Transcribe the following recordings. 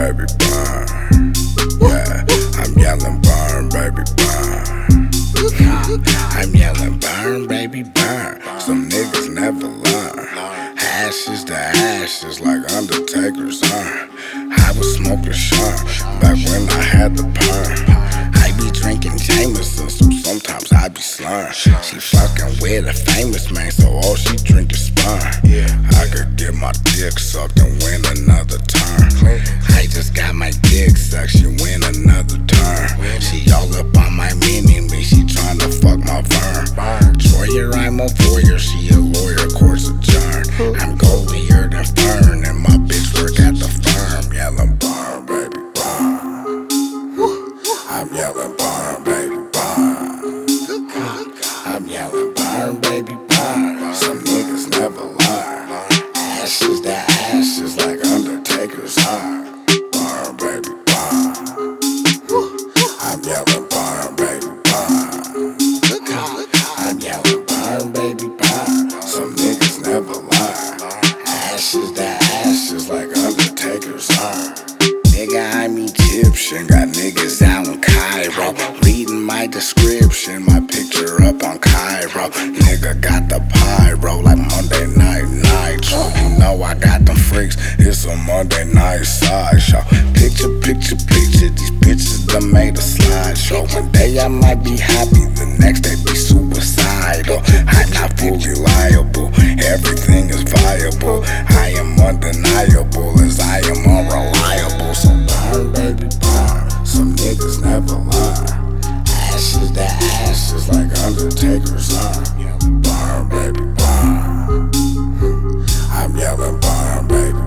baby, burn. Yeah, I'm yelling, burn, baby, burn. I'm yelling, burn, baby, burn. Some niggas never learn. Ashes to ashes like Undertaker's urn. I was smoking Sherm back when I had the perm. I be drinking Jameson, so sometimes I be slurring. She fucking with a famous man, so all she drink is sperm. I could get my dick sucked and win another turn. I just got my dick sucked, she win another turn. She all up on my mini-me, she tryna fuck my firm. Troyer, I'm a foyer, she a lawyer, courts adjourned. I'm goldier than Fern, and my bitch work at the firm. Yelling burn, baby, burn. I'm yelling burn, baby, burn. I'm yelling burn, baby, burn. Some niggas never learn. Ashes to ashes like Undertaker's urn. Burn, baby, burn. I'm yelling burn, baby, burn. I'm yelling burn, baby, burn. Some niggas never learn. Ashes to ashes like Undertaker's urn. Nigga, I'm Egyptian, got niggas out in Cairo. Reading my description, my picture up on Cairo. Nigga got the pyro like Monday Night Nitro. You know I got them freaks, it's a Monday night sideshow. Picture, picture, picture, these bitches done made a slideshow. One day I might be happy, the next day be suicidal. I'm not fully liable, everything is viable. I am undeniable as I am unreliable. So burn, baby, burn. Some niggas never learn. Ashes to ashes like Undertaker's urn. Burn, baby, burn. I'm yelling burn, baby,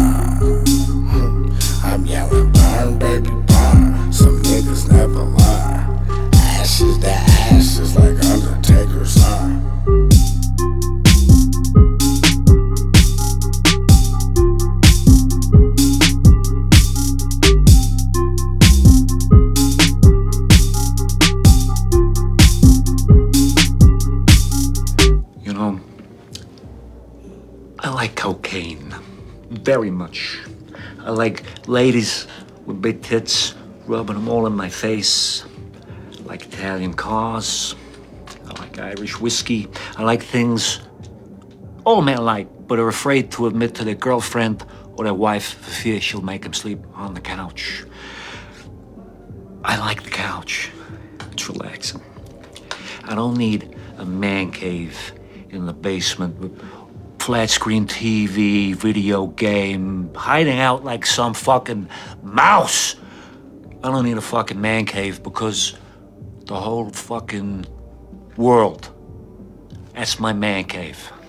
burn. I'm yelling burn, baby, burn. Some niggas never learn. Ashes to ashes like Undertaker's urn. I like cocaine, very much. I like ladies with big tits, rubbing them all in my face. I like Italian cars. I like Irish whiskey. I like things all men like, but are afraid to admit to their girlfriend or their wife for fear she'll make them sleep on the couch. I like the couch. It's relaxing. I don't need a man cave in the basement with flat screen TV, video game, hiding out like some fucking mouse. I don't need a fucking man cave because the whole fucking world, that's my man cave.